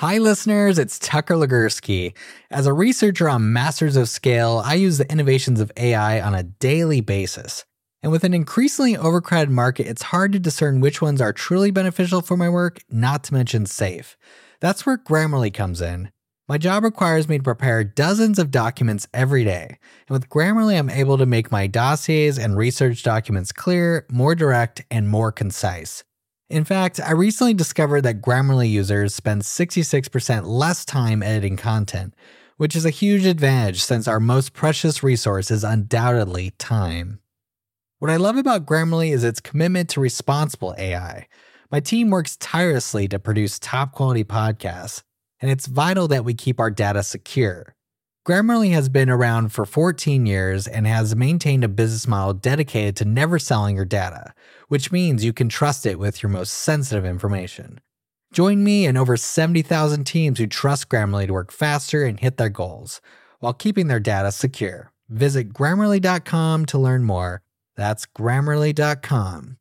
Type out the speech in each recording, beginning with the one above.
Hi listeners, it's Tucker Legursky. As a researcher on Masters of Scale, I use the innovations of AI on a daily basis. And with an increasingly overcrowded market, it's hard to discern which ones are truly beneficial for my work, not to mention safe. That's where Grammarly comes in. My job requires me to prepare dozens of documents every day. And with Grammarly, I'm able to make my dossiers and research documents clear, more direct, and more concise. In fact, I recently discovered that Grammarly users spend 66% less time editing content, which is a huge advantage since our most precious resource is undoubtedly time. What I love about Grammarly is its commitment to responsible AI. My team works tirelessly to produce top-quality podcasts, and it's vital that we keep our data secure. Grammarly has been around for 14 years and has maintained a business model dedicated to never selling your data, which means you can trust it with your most sensitive information. Join me and over 70,000 teams who trust Grammarly to work faster and hit their goals, while keeping their data secure. Visit Grammarly.com to learn more. That's Grammarly.com.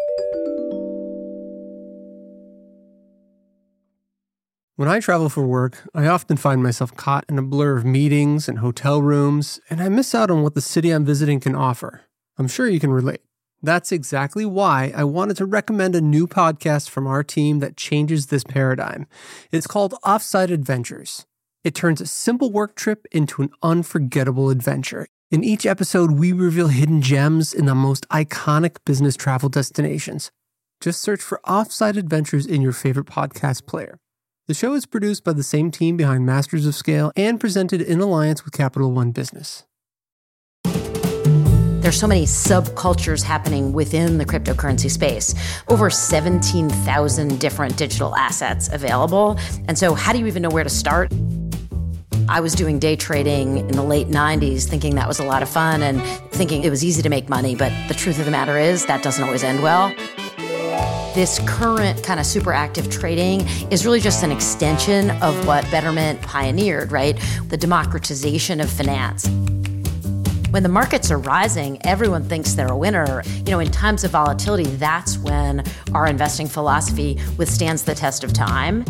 When I travel for work, I often find myself caught in a blur of meetings and hotel rooms, and I miss out on what the city I'm visiting can offer. I'm sure you can relate. That's exactly why I wanted to recommend a new podcast from our team that changes this paradigm. It's called Offsite Adventures. It turns a simple work trip into an unforgettable adventure. In each episode, we reveal hidden gems in the most iconic business travel destinations. Just search for Offsite Adventures in your favorite podcast player. The show is produced by the same team behind Masters of Scale and presented in alliance with Capital One Business. There's so many subcultures happening within the cryptocurrency space. Over 17,000 different digital assets available. And so how do you even know where to start? I was doing day trading in the late 90s, thinking that was a lot of fun and thinking it was easy to make money. But the truth of the matter is that doesn't always end well. This current kind of super active trading is really just an extension of what Betterment pioneered, right? The democratization of finance. When the markets are rising, everyone thinks they're a winner. In times of volatility, that's when our investing philosophy withstands the test of time.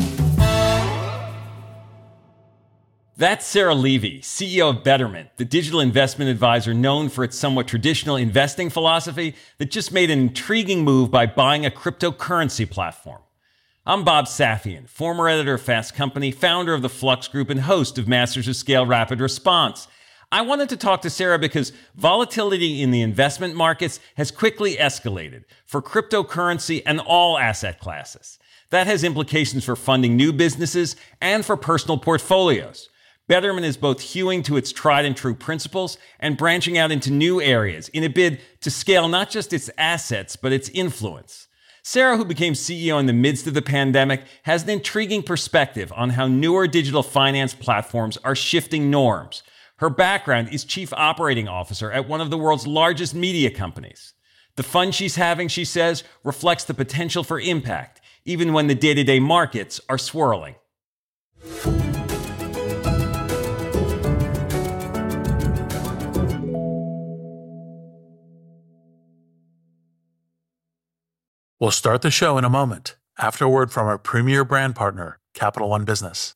That's Sarah Levy, CEO of Betterment, the digital investment advisor known for its somewhat traditional investing philosophy that just made an intriguing move by buying a cryptocurrency platform. I'm Bob Safian, former editor of Fast Company, founder of the Flux Group, and host of Masters of Scale Rapid Response. I wanted to talk to Sarah because volatility in the investment markets has quickly escalated for cryptocurrency and all asset classes. That has implications for funding new businesses and for personal portfolios. Betterment is both hewing to its tried and true principles and branching out into new areas in a bid to scale not just its assets, but its influence. Sarah, who became CEO in the midst of the pandemic, has an intriguing perspective on how newer digital finance platforms are shifting norms. Her background is chief operating officer at one of the world's largest media companies. The fun she's having, she says, reflects the potential for impact, even when the day-to-day markets are swirling. We'll start the show in a moment, after a word from our premier brand partner, Capital One Business.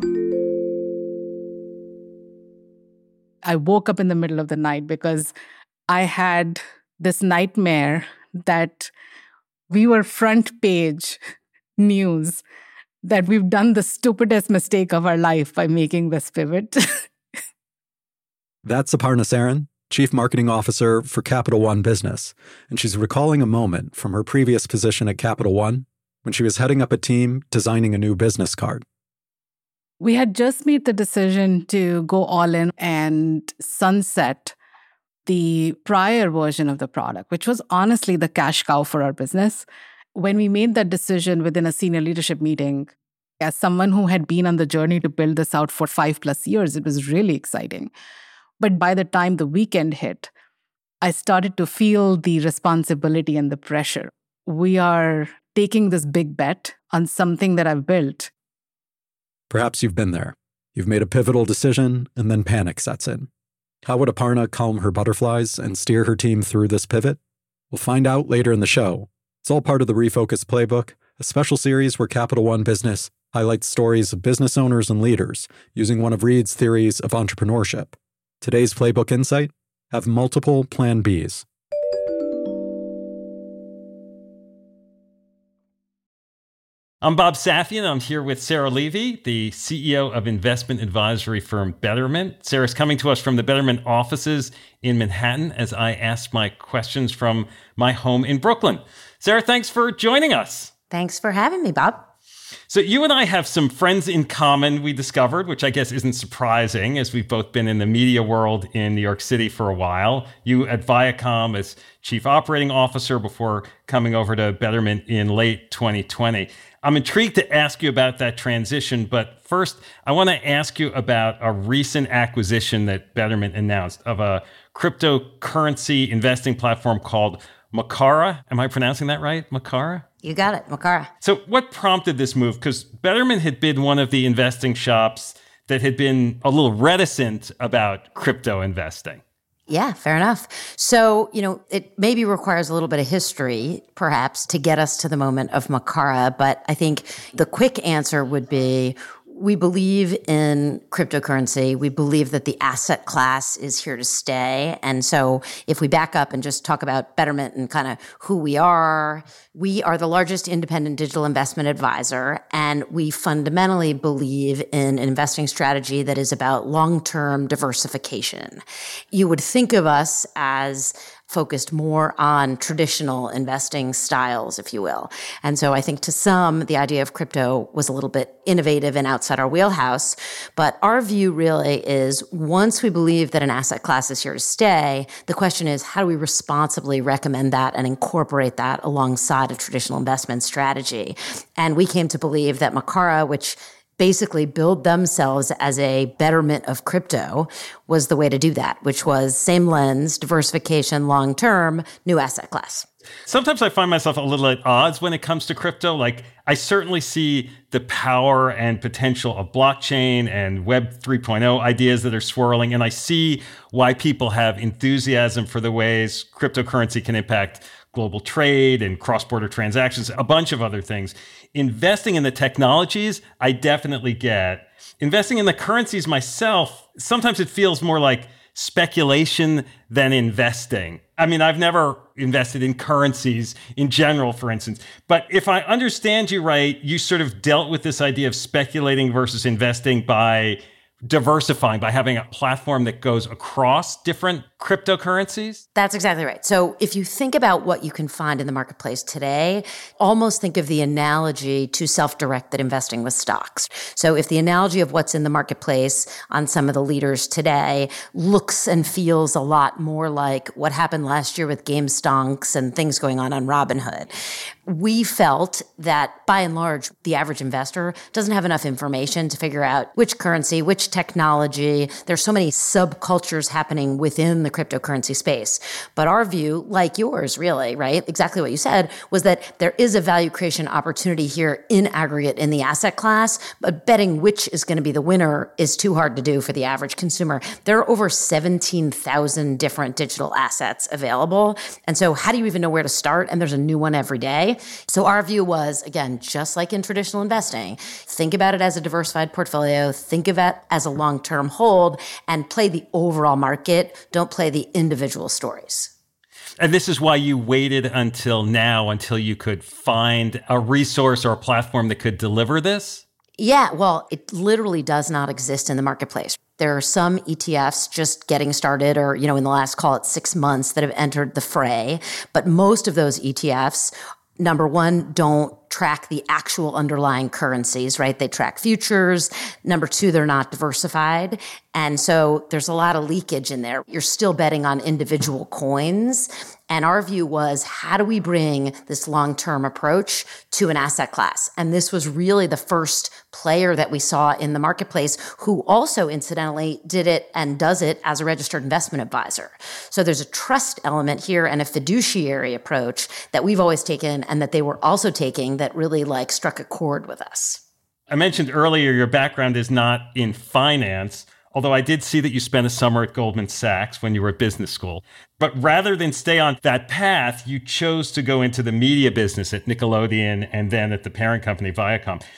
I woke up in the middle of the night because I had this nightmare that we were front page news, that we've done the stupidest mistake of our life by making this pivot. That's Aparna Saran, Chief Marketing Officer for Capital One Business, and she's recalling a moment from her previous position at Capital One when she was heading up a team designing a new business card. We had just made the decision to go all in and sunset the prior version of the product, which was honestly the cash cow for our business. When we made that decision within a senior leadership meeting, as someone who had been on the journey to build this out for 5+ years, it was really exciting. But by the time the weekend hit, I started to feel the responsibility and the pressure. We are taking this big bet on something that I've built. Perhaps you've been there. You've made a pivotal decision, and then panic sets in. How would Aparna calm her butterflies and steer her team through this pivot? We'll find out later in the show. It's all part of the Refocus Playbook, a special series where Capital One Business highlights stories of business owners and leaders using one of Reid's theories of entrepreneurship. Today's Playbook Insight: have multiple Plan Bs. I'm Bob Safian. I'm here with Sarah Levy, the CEO of investment advisory firm Betterment. Sarah's coming to us from the Betterment offices in Manhattan as I ask my questions from my home in Brooklyn. Sarah, thanks for joining us. Thanks for having me, Bob. So you and I have some friends in common, we discovered, which I guess isn't surprising, as we've both been in the media world in New York City for a while. You at Viacom as chief operating officer before coming over to Betterment in late 2020. I'm intrigued to ask you about that transition, but first, I want to ask you about a recent acquisition that Betterment announced of a cryptocurrency investing platform called Makara. Am I pronouncing that right? Makara? You got it, Makara. So what prompted this move? Because Betterment had been one of the investing shops that had been a little reticent about crypto investing. Yeah, fair enough. So, it maybe requires a little bit of history, perhaps, to get us to the moment of Makara. But I think the quick answer would be, we believe in cryptocurrency. We believe that the asset class is here to stay. And so if we back up and just talk about Betterment and kind of who we are the largest independent digital investment advisor, and we fundamentally believe in an investing strategy that is about long-term diversification. You would think of us as focused more on traditional investing styles, if you will. And so I think to some, the idea of crypto was a little bit innovative and outside our wheelhouse. But our view really is, once we believe that an asset class is here to stay, the question is, how do we responsibly recommend that and incorporate that alongside a traditional investment strategy? And we came to believe that Makara, which basically build themselves as a betterment of crypto, was the way to do that, which was same lens, diversification, long-term, new asset class. Sometimes I find myself a little at odds when it comes to crypto. Like, I certainly see the power and potential of blockchain and Web 3.0 ideas that are swirling, and I see why people have enthusiasm for the ways cryptocurrency can impact global trade and cross-border transactions, a bunch of other things. Investing in the technologies, I definitely get. Investing in the currencies myself, sometimes it feels more like speculation than investing. I mean, I've never invested in currencies in general, for instance. But if I understand you right, you sort of dealt with this idea of speculating versus investing by diversifying, by having a platform that goes across different cryptocurrencies? That's exactly right. So if you think about what you can find in the marketplace today, almost think of the analogy to self-directed investing with stocks. So if the analogy of what's in the marketplace on some of the leaders today looks and feels a lot more like what happened last year with game stonks and things going on Robinhood, we felt that by and large, the average investor doesn't have enough information to figure out which currency, which technology. There's so many subcultures happening within the cryptocurrency space. But our view, like yours, really, right? Exactly what you said, was that there is a value creation opportunity here in aggregate in the asset class, but betting which is going to be the winner is too hard to do for the average consumer. There are over 17,000 different digital assets available. And so how do you even know where to start? And there's a new one every day. So our view was, again, just like in traditional investing, think about it as a diversified portfolio, think of it as a long-term hold, and play the overall market. Don't play the individual stories. And this is why you waited until now, until you could find a resource or a platform that could deliver this? Yeah, well, it literally does not exist in the marketplace. There are some ETFs just getting started or, in the last, call it 6 months, that have entered the fray. But most of those ETFs, number one, don't track the actual underlying currencies, right? They track futures. Number two, they're not diversified. And so there's a lot of leakage in there. You're still betting on individual coins. And our view was, how do we bring this long-term approach to an asset class? And this was really the first player that we saw in the marketplace who also, incidentally, did it and does it as a registered investment advisor. So there's a trust element here and a fiduciary approach that we've always taken and that they were also taking that really struck a chord with us. I mentioned earlier your background is not in finance, although I did see that you spent a summer at Goldman Sachs when you were at business school. But rather than stay on that path, you chose to go into the media business at Nickelodeon and then at the parent company, Viacom.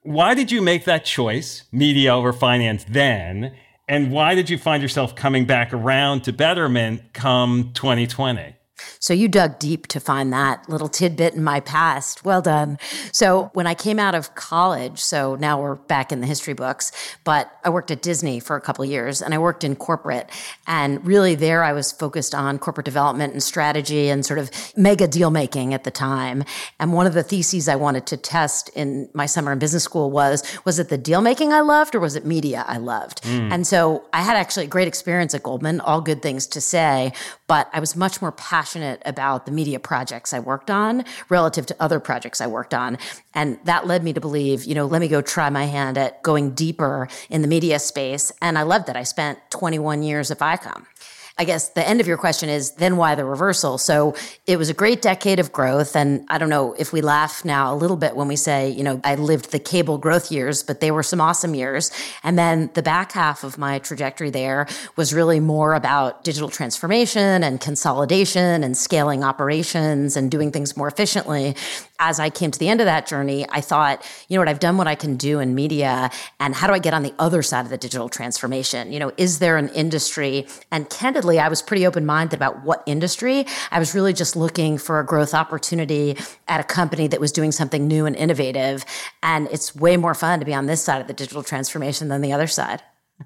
Why did you make that choice, media over finance then? And why did you find yourself coming back around to Betterment come 2020? So you dug deep to find that little tidbit in my past. Well done. So when I came out of college, so now we're back in the history books, but I worked at Disney for a couple of years and I worked in corporate. And really there I was focused on corporate development and strategy and sort of mega deal making at the time. And one of the theses I wanted to test in my summer in business school was it the deal making I loved or was it media I loved? And so I had actually a great experience at Goldman, all good things to say, but I was much more passionate about the media projects I worked on relative to other projects I worked on. And that led me to believe, let me go try my hand at going deeper in the media space. And I loved it. I spent 21 years at Viacom. I guess the end of your question is then why the reversal? So it was a great decade of growth. And I don't know if we laugh now a little bit when we say, I lived the cable growth years, but they were some awesome years. And then the back half of my trajectory there was really more about digital transformation and consolidation and scaling operations and doing things more efficiently. As I came to the end of that journey, I thought, I've done what I can do in media, and how do I get on the other side of the digital transformation? Is there an industry? And candidly, I was pretty open-minded about what industry. I was really just looking for a growth opportunity at a company that was doing something new and innovative. And it's way more fun to be on this side of the digital transformation than the other side.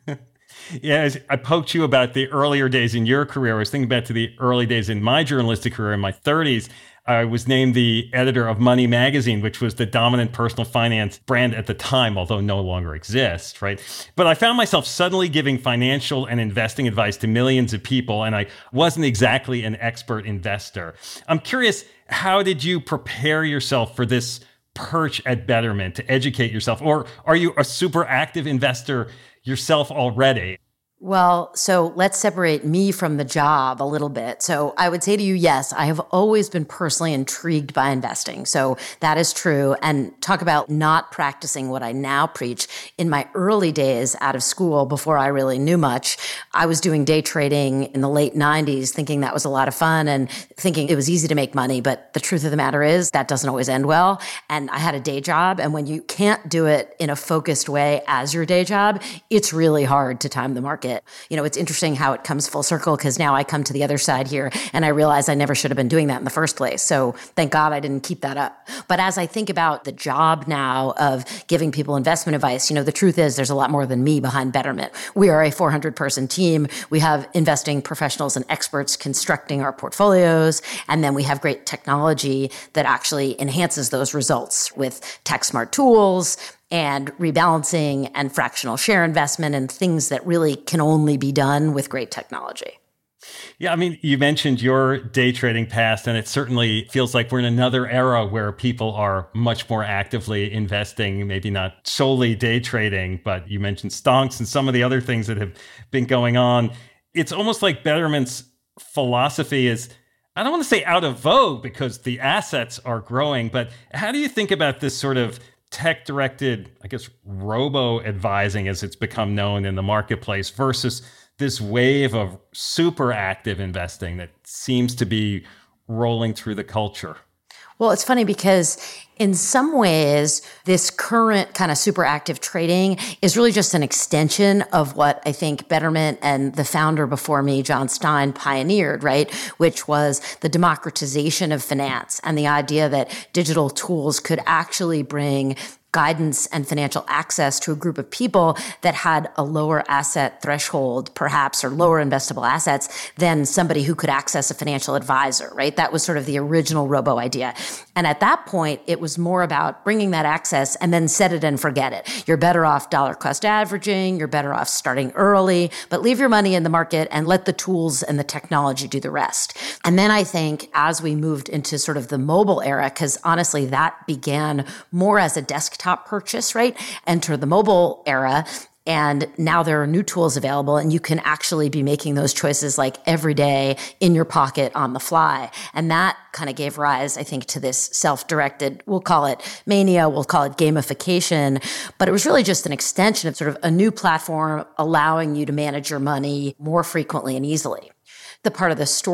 Yeah, I poked you about the earlier days in your career. I was thinking back to the early days in my journalistic career in my 30s. I was named the editor of Money Magazine, which was the dominant personal finance brand at the time, although no longer exists, right? But I found myself suddenly giving financial and investing advice to millions of people, and I wasn't exactly an expert investor. I'm curious, how did you prepare yourself for this perch at Betterment to educate yourself? Or are you a super active investor yourself already? Well, so let's separate me from the job a little bit. So I would say to you, yes, I have always been personally intrigued by investing. So that is true. And talk about not practicing what I now preach. In my early days out of school, before I really knew much, I was doing day trading in the late 90s, thinking that was a lot of fun and thinking it was easy to make money. But the truth of the matter is that doesn't always end well. And I had a day job. And when you can't do it in a focused way as your day job, it's really hard to time the market. It's interesting how it comes full circle because now I come to the other side here and I realize I never should have been doing that in the first place. So thank God I didn't keep that up. But as I think about the job now of giving people investment advice, the truth is there's a lot more than me behind Betterment. We are a 400-person team. We have investing professionals and experts constructing our portfolios. And then we have great technology that actually enhances those results with tech smart tools and rebalancing and fractional share investment and things that really can only be done with great technology. Yeah, you mentioned your day trading past, and it certainly feels like we're in another era where people are much more actively investing, maybe not solely day trading, but you mentioned stonks and some of the other things that have been going on. It's almost like Betterment's philosophy is, I don't want to say out of vogue because the assets are growing, but how do you think about this sort of tech-directed, robo-advising as it's become known in the marketplace versus this wave of super active investing that seems to be rolling through the culture? Well, it's funny because in some ways, this current kind of super active trading is really just an extension of what I think Betterment and the founder before me, John Stein, pioneered, right? Which was the democratization of finance and the idea that digital tools could actually bring guidance and financial access to a group of people that had a lower asset threshold, perhaps, or lower investable assets than somebody who could access a financial advisor, right? That was sort of the original robo idea. And at that point, it was more about bringing that access and then set it and forget it. You're better off dollar cost averaging. You're better off starting early, but leave your money in the market and let the tools and the technology do the rest. And then I think as we moved into sort of the mobile era, because honestly, that began more as a desktop purchase, right? Enter the mobile era. And now there are new tools available and you can actually be making those choices like every day in your pocket on the fly. And that kind of gave rise, I think, to this self-directed, we'll call it mania, we'll call it gamification, but it was really just an extension of sort of a new platform allowing you to manage your money more frequently and easily. The part of the story that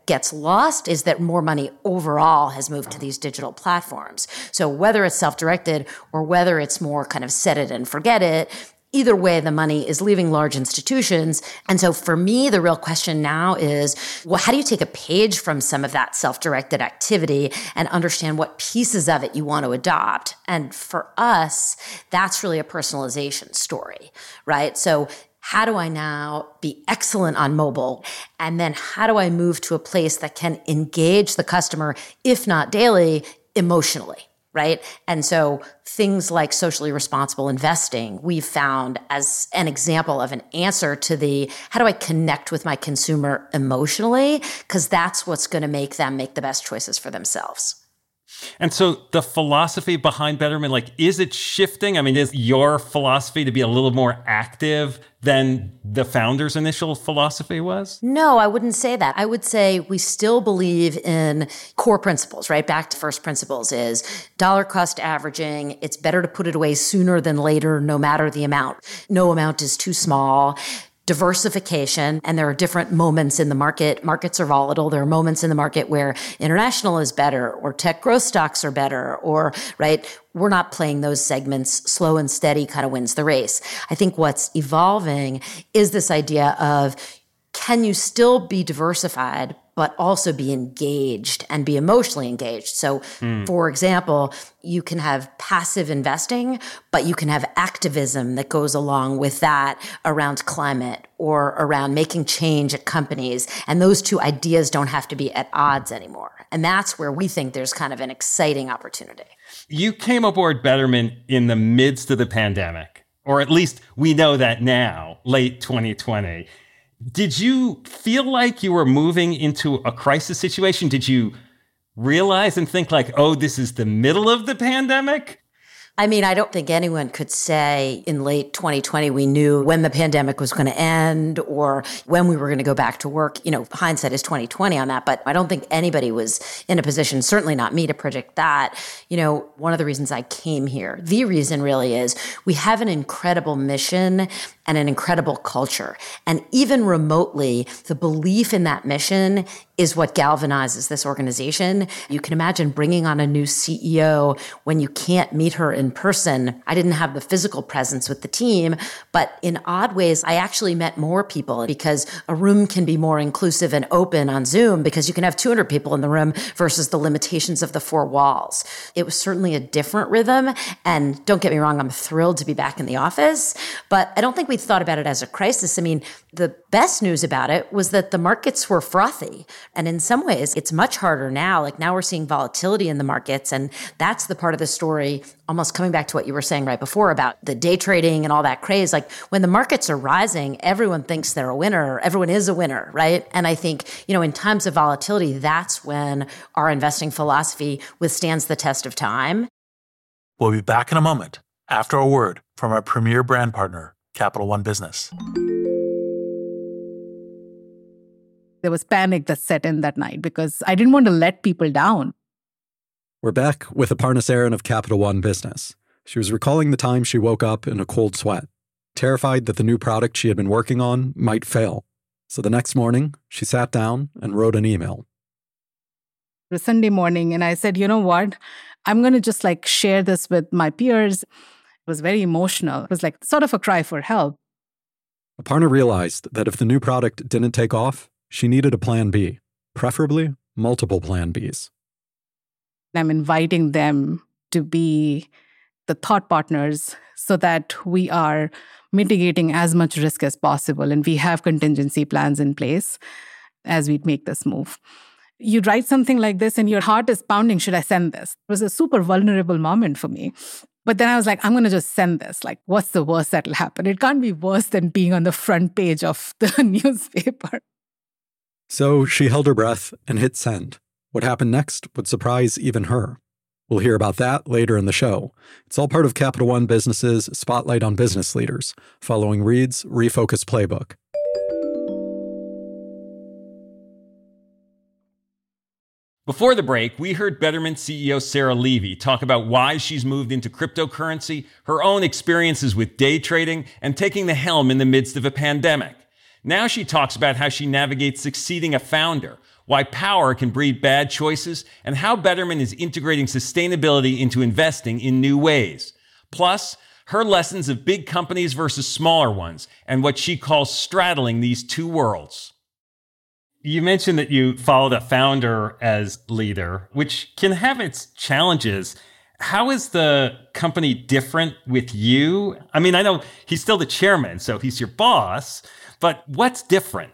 gets lost is that more money overall has moved to these digital platforms. So whether it's self-directed or whether it's more kind of set it and forget it, either way, the money is leaving large institutions. And so for me, the real question now is, well, how do you take a page from some of that self-directed activity and understand what pieces of it you want to adopt? And for us, that's really a personalization story, right? So how do I now be excellent on mobile? And then how do I move to a place that can engage the customer, if not daily, emotionally? Right? And so things like socially responsible investing, we've found as an example of an answer to the, how do I connect with my consumer emotionally? Because that's what's going to make them make the best choices for themselves. And so the philosophy behind Betterment, like, is it shifting? I mean, is your philosophy to be a little more active than the founder's initial philosophy was? No, I wouldn't say that. I would say we still believe in core principles, right? Back to first principles is dollar cost averaging. It's better to put it away sooner than later, no matter the amount. No amount is too small. Diversification, and there are different moments in the market. Markets are volatile. There are moments in the market where international is better or tech growth stocks are better, or, right, we're not playing those segments. Slow and steady kind of wins the race. I think what's evolving is this idea of, can you still be diversified, but also be engaged and be emotionally engaged? So, for example, you can have passive investing, but you can have activism that goes along with that around climate or around making change at companies. And those two ideas don't have to be at odds anymore. And that's where we think there's kind of an exciting opportunity. You came aboard Betterment in the midst of the pandemic, or at least we know that now, late 2020. Did you feel like you were moving into a crisis situation? Did you realize and think like, oh, this is the middle of the pandemic? I mean, I don't think anyone could say in late 2020 we knew when the pandemic was going to end or when we were going to go back to work. You know, hindsight is 2020 on that, but I don't think anybody was in a position, certainly not me, to predict that. You know, one of the reasons I came here, the reason really is we have an incredible mission and an incredible culture. And even remotely, the belief in that mission is what galvanizes this organization. You can imagine bringing on a new CEO when you can't meet her in person. I didn't have the physical presence with the team, but in odd ways, I actually met more people because a room can be more inclusive and open on Zoom because you can have 200 people in the room versus the limitations of the four walls. It was certainly a different rhythm. And don't get me wrong, I'm thrilled to be back in the office, but I don't think we thought about it as a crisis. I mean, the best news about it was that the markets were frothy. And in some ways, it's much harder now. Like now we're seeing volatility in the markets. And that's the part of the story, almost coming back to what you were saying right before about the day trading and all that craze. Like when the markets are rising, everyone thinks they're a winner. Everyone is a winner, right? And I think, you know, in times of volatility, that's when our investing philosophy withstands the test of time. We'll be back in a moment after a word from our premier brand partner, Capital One Business. There was panic that set in that night because I didn't want to let people down. We're back with Aparna Saran of Capital One Business. She was recalling the time she woke up in a cold sweat, terrified that the new product she had been working on might fail. So the next morning, she sat down and wrote an email. It was Sunday morning, and I said, you know what? I'm going to just share this with my peers. It was very emotional. It was like sort of a cry for help. Aparna realized that if the new product didn't take off, she needed a plan B, preferably multiple plan Bs. I'm inviting them to be the thought partners so that we are mitigating as much risk as possible and we have contingency plans in place as we make this move. You write something like this and your heart is pounding, should I send this? It was a super vulnerable moment for me. But then I was like, I'm going to just send this. Like, what's the worst that'll happen? It can't be worse than being on the front page of the newspaper. So she held her breath and hit send. What happened next would surprise even her. We'll hear about that later in the show. It's all part of Capital One Business's Spotlight on Business Leaders, following Reed's Refocus Playbook. Before the break, we heard Betterment CEO Sarah Levy talk about why she's moved into cryptocurrency, her own experiences with day trading, and taking the helm in the midst of a pandemic. Now she talks about how she navigates succeeding a founder, why power can breed bad choices, and how Betterment is integrating sustainability into investing in new ways. Plus, her lessons of big companies versus smaller ones, and what she calls straddling these two worlds. You mentioned that you followed a founder as leader, which can have its challenges. How is the company different with you? I mean, I know he's still the chairman, so he's your boss, but what's different?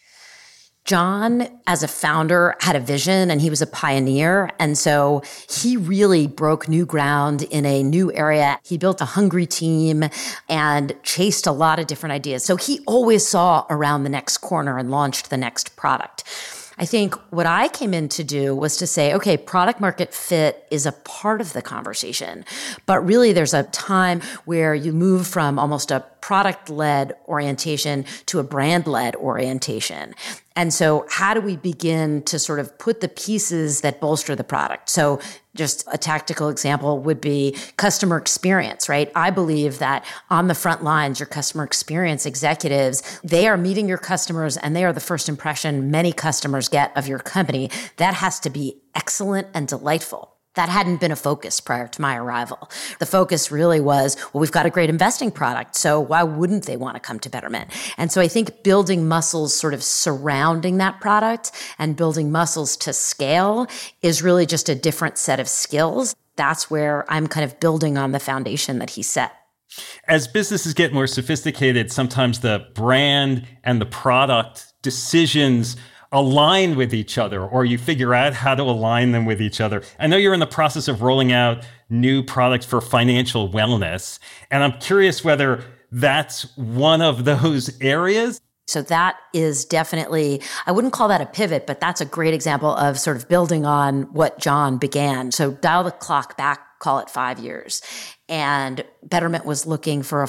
John, as a founder, had a vision and he was a pioneer. And so he really broke new ground in a new area. He built a hungry team and chased a lot of different ideas. So he always saw around the next corner and launched the next product. I think what I came in to do was to say, okay, product market fit is a part of the conversation, but really there's a time where you move from almost a product-led orientation to a brand-led orientation. And so how do we begin to sort of put the pieces that bolster the product? So just a tactical example would be customer experience, right? I believe that on the front lines, your customer experience executives, they are meeting your customers and they are the first impression many customers get of your company. That has to be excellent and delightful. That hadn't been a focus prior to my arrival. The focus really was, well, we've got a great investing product, so why wouldn't they want to come to Betterment? And so I think building muscles sort of surrounding that product and building muscles to scale is really just a different set of skills. That's where I'm kind of building on the foundation that he set. As businesses get more sophisticated, sometimes the brand and the product decisions align with each other, or you figure out how to align them with each other. I know you're in the process of rolling out new products for financial wellness, and I'm curious whether that's one of those areas. So that is definitely, I wouldn't call that a pivot, but that's a great example of sort of building on what John began. So dial the clock back, call it 5 years. And Betterment was looking for a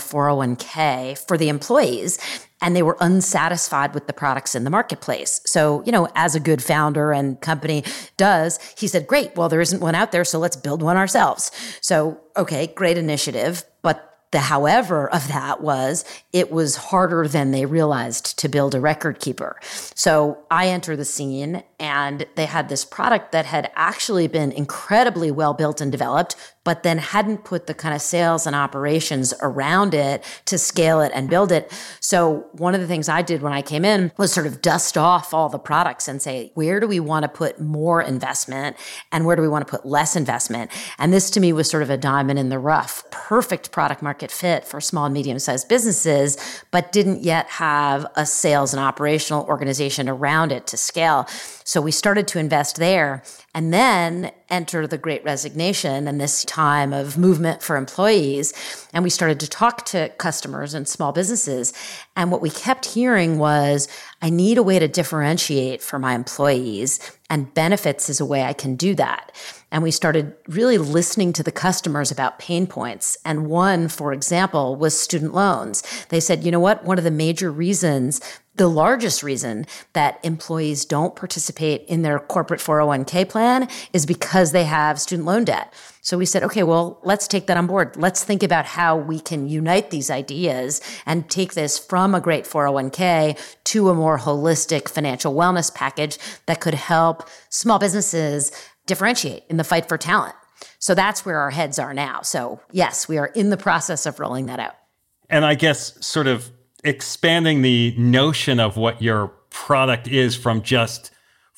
401k for the employees, and they were unsatisfied with the products in the marketplace. So, as a good founder and company does, he said, great, well, there isn't one out there, so let's build one ourselves. So, okay, great initiative. But the however of that was it was harder than they realized to build a record keeper. So I enter the scene and they had this product that had actually been incredibly well built and developed, but then hadn't put the kind of sales and operations around it to scale it and build it. So one of the things I did when I came in was sort of dust off all the products and say, where do we want to put more investment and where do we want to put less investment? And this to me was sort of a diamond in the rough, perfect product market fit for small and medium-sized businesses, but didn't yet have a sales and operational organization around it to scale. So we started to invest there and then enter the Great Resignation and this time of movement for employees. And we started to talk to customers and small businesses. And what we kept hearing was, I need a way to differentiate for my employees, and benefits is a way I can do that. And we started really listening to the customers about pain points. And one, for example, was student loans. They said, you know what? One of the major reasons, the largest reason that employees don't participate in their corporate 401k plan is because they have student loan debt. So we said, okay, well, let's take that on board. Let's think about how we can unite these ideas and take this from a great 401k to a more holistic financial wellness package that could help small businesses differentiate in the fight for talent. So that's where our heads are now. So yes, we are in the process of rolling that out. And I guess sort of expanding the notion of what your product is from just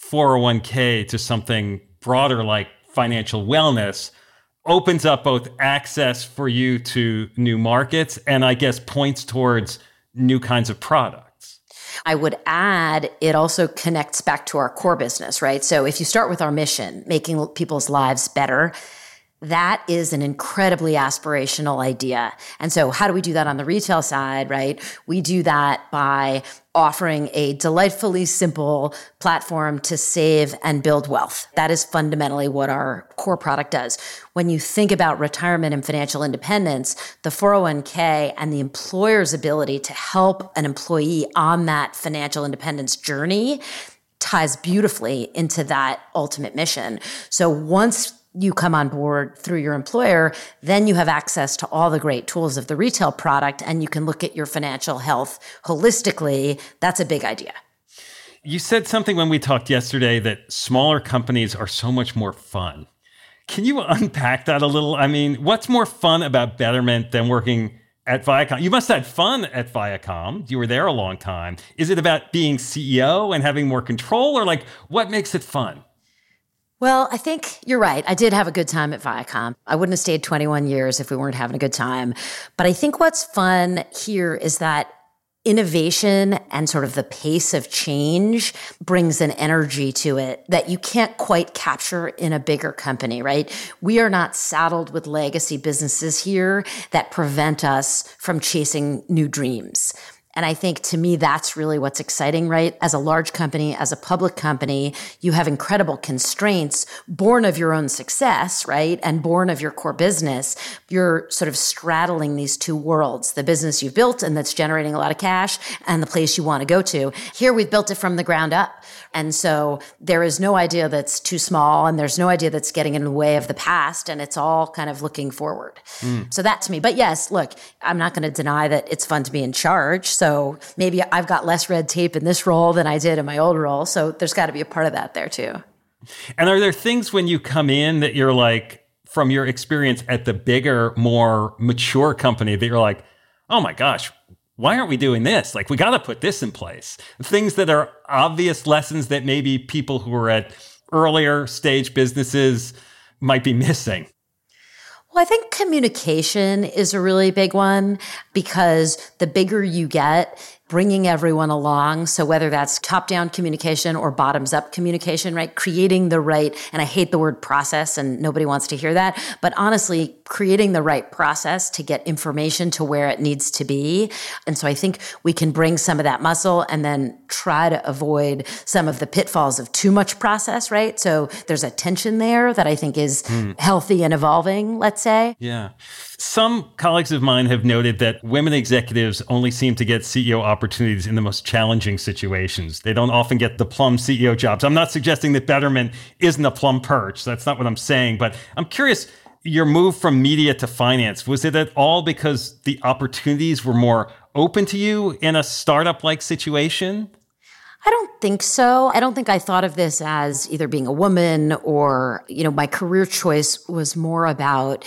401k to something broader like financial wellness opens up both access for you to new markets and I guess points towards new kinds of products. I would add, it also connects back to our core business, right? So if you start with our mission, making people's lives better, that is an incredibly aspirational idea. And so how do we do that on the retail side, right? We do that by offering a delightfully simple platform to save and build wealth. That is fundamentally what our core product does. When you think about retirement and financial independence, the 401k and the employer's ability to help an employee on that financial independence journey ties beautifully into that ultimate mission. So once you come on board through your employer, then you have access to all the great tools of the retail product and you can look at your financial health holistically. That's a big idea. You said something when we talked yesterday that smaller companies are so much more fun. Can you unpack that a little? I mean, what's more fun about Betterment than working at Viacom? You must have had fun at Viacom. You were there a long time. Is it about being CEO and having more control, or like what makes it fun? Well, I think you're right. I did have a good time at Viacom. I wouldn't have stayed 21 years if we weren't having a good time. But I think what's fun here is that innovation and sort of the pace of change brings an energy to it that you can't quite capture in a bigger company, right? We are not saddled with legacy businesses here that prevent us from chasing new dreams. And I think to me, that's really what's exciting, right? As a large company, as a public company, you have incredible constraints born of your own success, right? And born of your core business. You're sort of straddling these two worlds, the business you've built and that's generating a lot of cash and the place you want to go to. Here, we've built it from the ground up. And so there is no idea that's too small and there's no idea that's getting in the way of the past. And it's all kind of looking forward. So that to me, but yes, look, I'm not going to deny that it's fun to be in charge. So maybe I've got less red tape in this role than I did in my old role. So there's got to be a part of that there too. And are there things when you come in that you're like, from your experience at the bigger, more mature company that you're like, oh my gosh, why aren't we doing this? Like, we got to put this in place. Things that are obvious lessons that maybe people who are at earlier stage businesses might be missing. Well, I think communication is a really big one because the bigger you get, bringing everyone along. So whether that's top-down communication or bottoms-up communication, right? Creating the right, and I hate the word process and nobody wants to hear that, but honestly, creating the right process to get information to where it needs to be. And so I think we can bring some of that muscle and then try to avoid some of the pitfalls of too much process, right? So there's a tension there that I think is healthy and evolving, let's say. Yeah. Some colleagues of mine have noted that women executives only seem to get CEO opportunities in the most challenging situations. They don't often get the plum CEO jobs. I'm not suggesting that Betterment isn't a plum perch. That's not what I'm saying. But I'm curious, your move from media to finance, was it at all because the opportunities were more open to you in a startup-like situation? I don't think so. I don't think I thought of this as either being a woman or, my career choice was more about,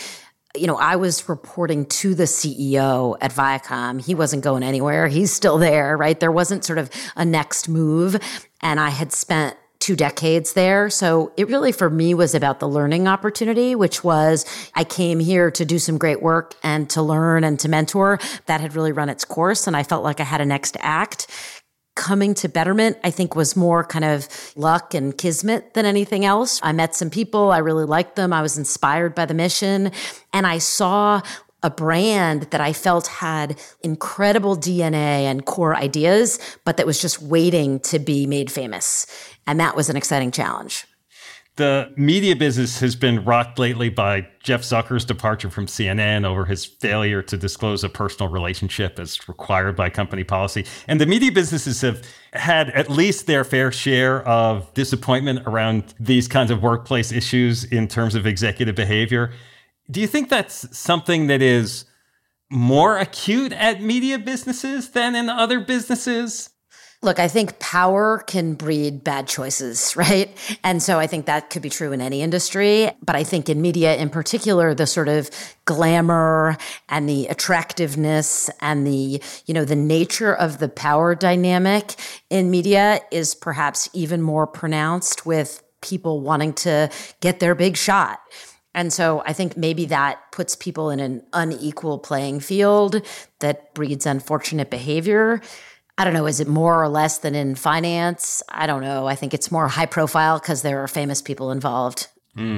I was reporting to the CEO at Viacom. He wasn't going anywhere. He's still there, right? There wasn't sort of a next move. And I had spent 2 decades there. So it really, for me, was about the learning opportunity, which was I came here to do some great work and to learn and to mentor. That had really run its course. And I felt like I had a next act. Coming to Betterment, I think, was more kind of luck and kismet than anything else. I met some people. I really liked them. I was inspired by the mission. And I saw a brand that I felt had incredible DNA and core ideas, but that was just waiting to be made famous. And that was an exciting challenge. The media business has been rocked lately by Jeff Zucker's departure from CNN over his failure to disclose a personal relationship as required by company policy. And the media businesses have had at least their fair share of disappointment around these kinds of workplace issues in terms of executive behavior. Do you think that's something that is more acute at media businesses than in other businesses? Look, I think power can breed bad choices, right? And so I think that could be true in any industry. But I think in media in particular, the sort of glamour and the attractiveness and the nature of the power dynamic in media is perhaps even more pronounced with people wanting to get their big shot. And so I think maybe that puts people in an unequal playing field that breeds unfortunate behavior. I don't know, is it more or less than in finance? I don't know. I think it's more high profile because there are famous people involved.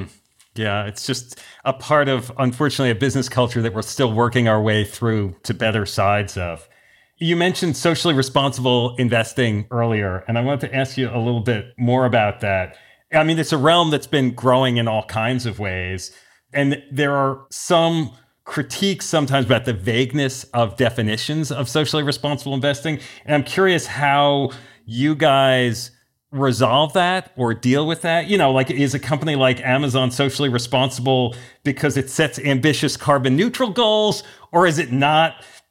Yeah, it's just a part of, unfortunately, a business culture that we're still working our way through to better sides of. You mentioned socially responsible investing earlier, and I wanted to ask you a little bit more about that. I mean, it's a realm that's been growing in all kinds of ways, and there are some critiques sometimes about the vagueness of definitions of socially responsible investing. And I'm curious how you guys resolve that or deal with that. Like, is a company like Amazon socially responsible because it sets ambitious carbon neutral goals, or is it not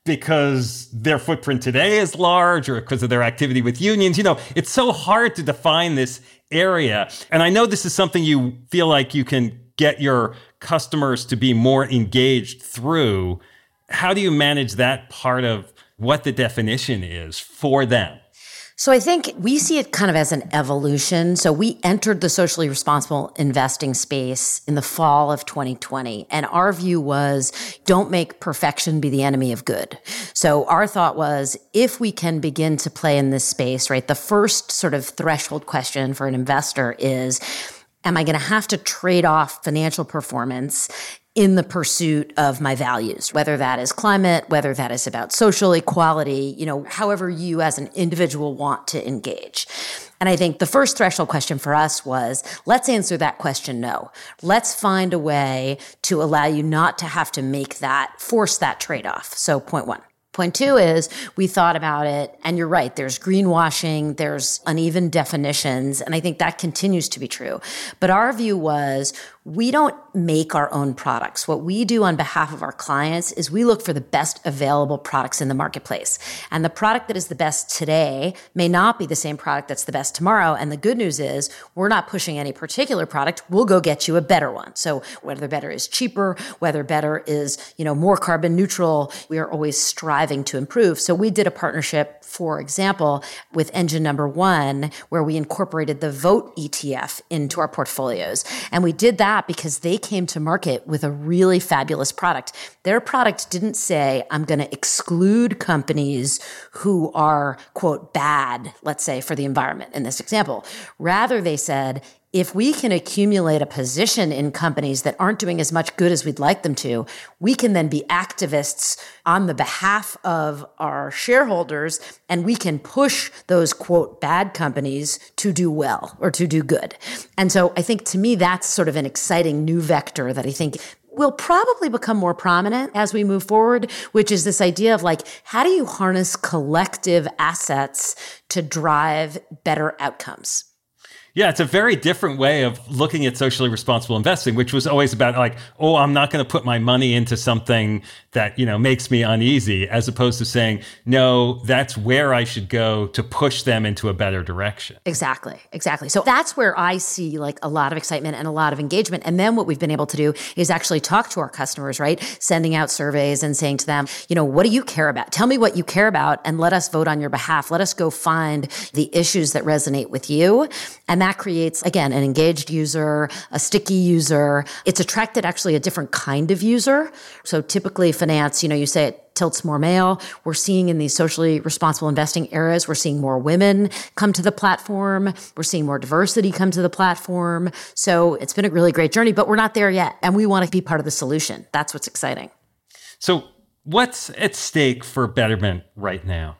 because their footprint today is large or because of their activity with unions. It's so hard to define this area. And I know this is something you feel like you can get your customers to be more engaged through. How do you manage that part of what the definition is for them? So I think we see it kind of as an evolution. So we entered the socially responsible investing space in the fall of 2020. And our view was, don't make perfection be the enemy of good. So our thought was, if we can begin to play in this space, right, the first sort of threshold question for an investor is, am I going to have to trade off financial performance in the pursuit of my values, whether that is climate, whether that is about social equality, however you as an individual want to engage. And I think the first threshold question for us was, let's answer that question no. Let's find a way to allow you not to have to force that trade-off. So point one. Point two is we thought about it, and you're right, there's greenwashing, there's uneven definitions, and I think that continues to be true. But our view was, we don't make our own products. What we do on behalf of our clients is we look for the best available products in the marketplace. And the product that is the best today may not be the same product that's the best tomorrow. And the good news is we're not pushing any particular product. We'll go get you a better one. So whether better is cheaper, whether better is, more carbon neutral, we are always striving to improve. So we did a partnership, for example, with Engine Number One, where we incorporated the Vote ETF into our portfolios. And we did that because they came to market with a really fabulous product. Their product didn't say, I'm going to exclude companies who are, quote, bad, let's say, for the environment in this example. Rather, they said, if we can accumulate a position in companies that aren't doing as much good as we'd like them to, we can then be activists on the behalf of our shareholders, and we can push those, quote, bad companies to do well or to do good. And so I think to me, that's sort of an exciting new vector that I think will probably become more prominent as we move forward, which is this idea of how do you harness collective assets to drive better outcomes? Yeah, it's a very different way of looking at socially responsible investing, which was always about I'm not going to put my money into something that, makes me uneasy, as opposed to saying, no, that's where I should go to push them into a better direction. Exactly. So that's where I see a lot of excitement and a lot of engagement. And then what we've been able to do is actually talk to our customers, right? Sending out surveys and saying to them, what do you care about? Tell me what you care about and let us vote on your behalf. Let us go find the issues that resonate with you. And that creates, again, an engaged user, a sticky user. It's attracted actually a different kind of user. So typically finance, you say it tilts more male. We're seeing in these socially responsible investing eras, we're seeing more women come to the platform. We're seeing more diversity come to the platform. So it's been a really great journey, but we're not there yet. And we want to be part of the solution. That's what's exciting. So what's at stake for Betterment right now?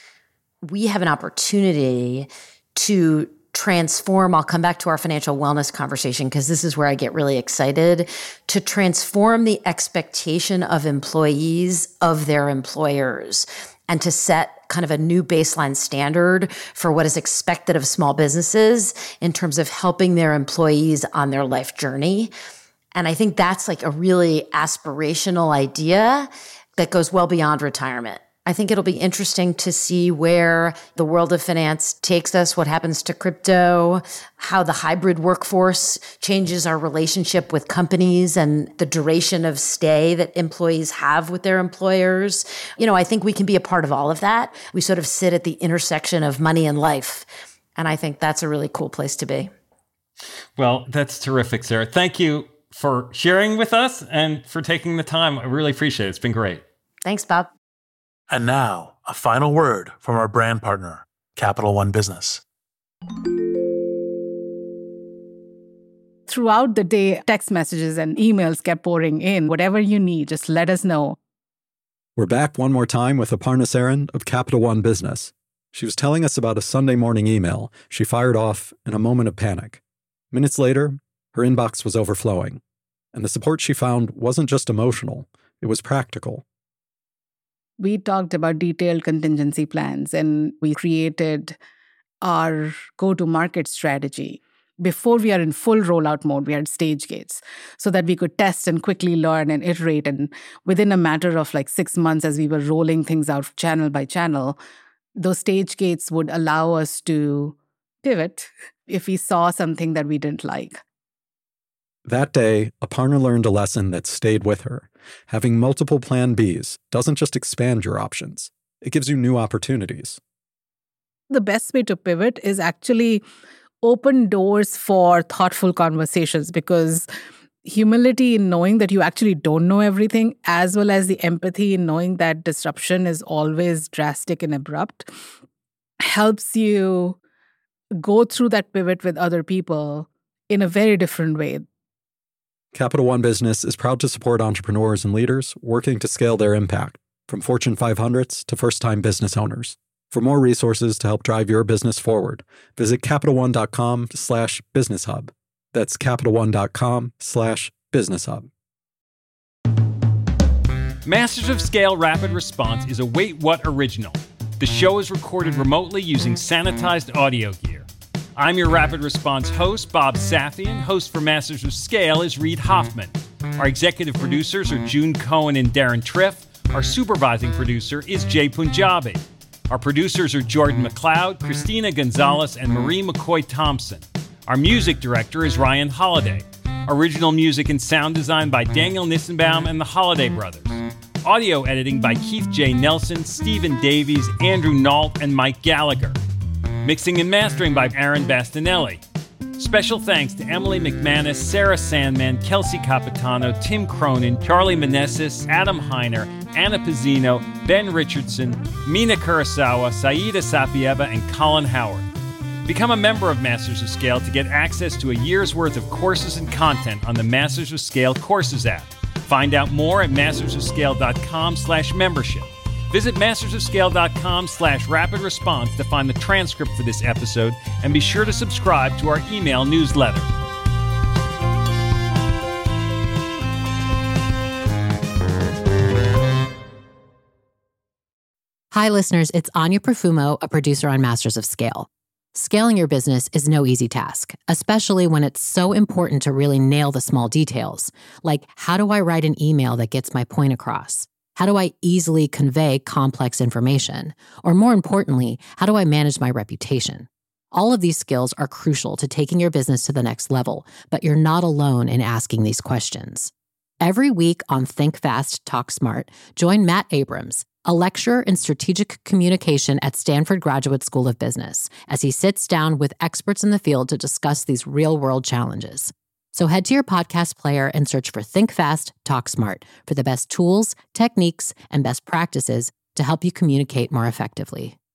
We have an opportunity to transform, I'll come back to our financial wellness conversation because this is where I get really excited, to transform the expectation of employees of their employers and to set kind of a new baseline standard for what is expected of small businesses in terms of helping their employees on their life journey. And I think that's a really aspirational idea that goes well beyond retirement. I think it'll be interesting to see where the world of finance takes us, what happens to crypto, how the hybrid workforce changes our relationship with companies and the duration of stay that employees have with their employers. I think we can be a part of all of that. We sort of sit at the intersection of money and life. And I think that's a really cool place to be. Well, that's terrific, Sarah. Thank you for sharing with us and for taking the time. I really appreciate it. It's been great. Thanks, Bob. And now, a final word from our brand partner, Capital One Business. Throughout the day, text messages and emails kept pouring in. Whatever you need, just let us know. We're back one more time with Aparna Saran of Capital One Business. She was telling us about a Sunday morning email she fired off in a moment of panic. Minutes later, her inbox was overflowing. And the support she found wasn't just emotional, it was practical. We talked about detailed contingency plans and we created our go-to-market strategy. before we are in full rollout mode, we had stage gates so that we could test and quickly learn and iterate. And within a matter of like 6 months, as we were rolling things out channel by channel, those stage gates would allow us to pivot if we saw something that we didn't like. That day, Aparna learned a lesson that stayed with her. Having multiple plan Bs doesn't just expand your options, it gives you new opportunities. The best way to pivot is actually open doors for thoughtful conversations, because humility in knowing that you actually don't know everything, as well as the empathy in knowing that disruption is always drastic and abrupt, helps you go through that pivot with other people in a very different way. Capital One Business is proud to support entrepreneurs and leaders working to scale their impact, from Fortune 500s to first-time business owners. For more resources to help drive your business forward, visit CapitalOne.com/BusinessHub. That's CapitalOne.com/BusinessHub. Masters of Scale Rapid Response is a Wait What original. The show is recorded remotely using sanitized audio gear. I'm your Rapid Response host, Bob Safian. Host for Masters of Scale is Reid Hoffman. Our executive producers are June Cohen and Darren Triff. Our supervising producer is Jay Punjabi. Our producers are Jordan McLeod, Christina Gonzalez, and Marie McCoy-Thompson. Our music director is Ryan Holiday. Original music and sound design by Daniel Nissenbaum and the Holiday Brothers. Audio editing by Keith J. Nelson, Stephen Davies, Andrew Nault, and Mike Gallagher. Mixing and mastering by Aaron Bastinelli. Special thanks to Emily McManus, Sarah Sandman, Kelsey Capitano, Tim Cronin, Charlie Meneses, Adam Heiner, Anna Pizzino, Ben Richardson, Mina Kurosawa, Saida Sapieva, and Colin Howard. Become a member of Masters of Scale to get access to a year's worth of courses and content on the Masters of Scale Courses app. Find out more at mastersofscale.com/membership. Visit mastersofscale.com/rapid response to find the transcript for this episode, and be sure to subscribe to our email newsletter. Hi, listeners. It's Anya Profumo, a producer on Masters of Scale. Scaling your business is no easy task, especially when it's so important to really nail the small details. Like, how do I write an email that gets my point across? How do I easily convey complex information? Or more importantly, how do I manage my reputation? All of these skills are crucial to taking your business to the next level, but you're not alone in asking these questions. Every week on Think Fast, Talk Smart, join Matt Abrams, a lecturer in strategic communication at Stanford Graduate School of Business, as he sits down with experts in the field to discuss these real-world challenges. So head to your podcast player and search for Think Fast, Talk Smart for the best tools, techniques, and best practices to help you communicate more effectively.